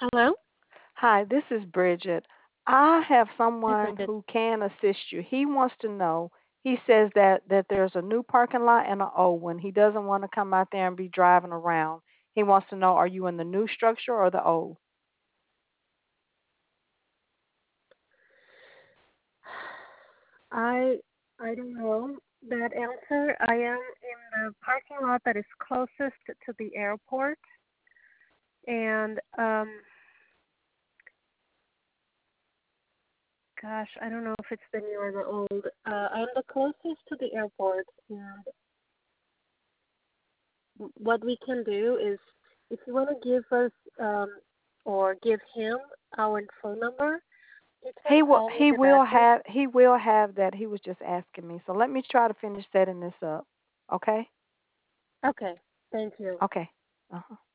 Hello? Hi, this is Bridget. I have Hi, someone Bridget. who can assist you. He wants to know. He says that there's a new parking lot and an old one. He doesn't want to come out there and be driving around. He wants to know, are you in the new structure or the old? I I don't know that answer. I am in the parking lot that is closest to the airport, and gosh, I don't know if it's the new or the old. I'm the closest to the airport, and what we can do is, if you want to give us or give him our phone number, you can He will call me he the will address. have he will have that. He was just asking me. So let me try to finish setting this up. Okay? Okay, thank you. Okay. Uh-huh.